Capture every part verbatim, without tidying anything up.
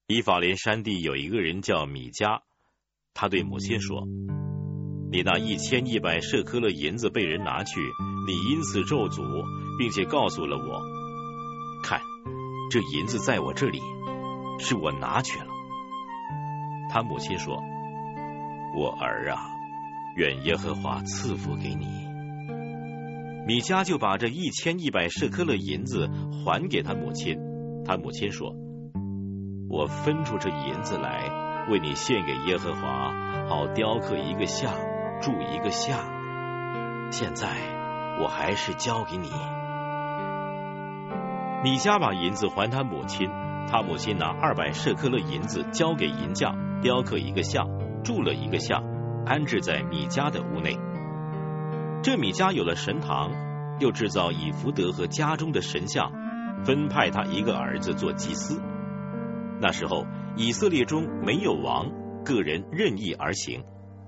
以法莲山地有一个人叫米迦，他对母亲说：你那一千一百舍克勒银子被人拿去，你因此咒诅，并且告诉了我，看，这银子在我这里，是我拿去了。他母亲说：我儿啊，愿耶和华赐福给你。米迦就把这一千一百舍克勒银子还给他母亲。他母亲说：我分出这银子来，为你献给耶和华，好雕刻一个像，铸一个像。现在我还是交给你。米迦把银子还他母亲，他母亲拿二百舍克勒银子交给银匠，雕刻一个像，铸了一个像，安置在米迦的屋内。这米迦有了神堂，又制造以弗得和家中的神像，分派他一个儿子做祭司。那时候以色列中没有王，个人任意而行。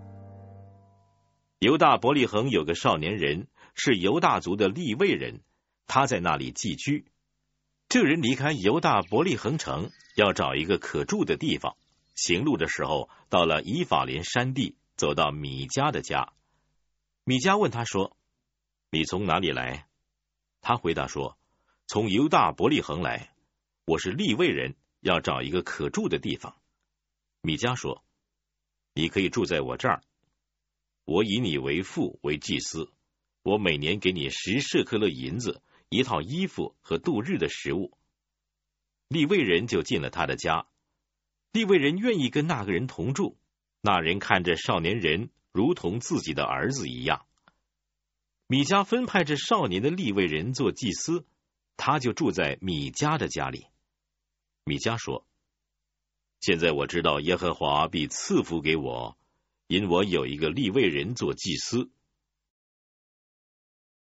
犹大伯利恒有个少年人，是犹大族的利未人，他在那里寄居。这人离开犹大伯利恒城，要找一个可住的地方。行路的时候，到了以法莲山地，走到米迦的家。米迦问他说：你从哪里来？他回答说：从犹大伯利恒来，我是利未人，要找一个可住的地方。米迦说：你可以住在我这儿，我以你为父为祭司，我每年给你十舍克勒银子，一套衣服和度日的食物。利未人就进了他的家。利未人愿意跟那个人同住，那人看着少年人如同自己的儿子一样。米迦分派这少年的利未人做祭司，他就住在米迦的家里。米迦说：现在我知道耶和华必赐福给我，因我有一个利未人做祭司，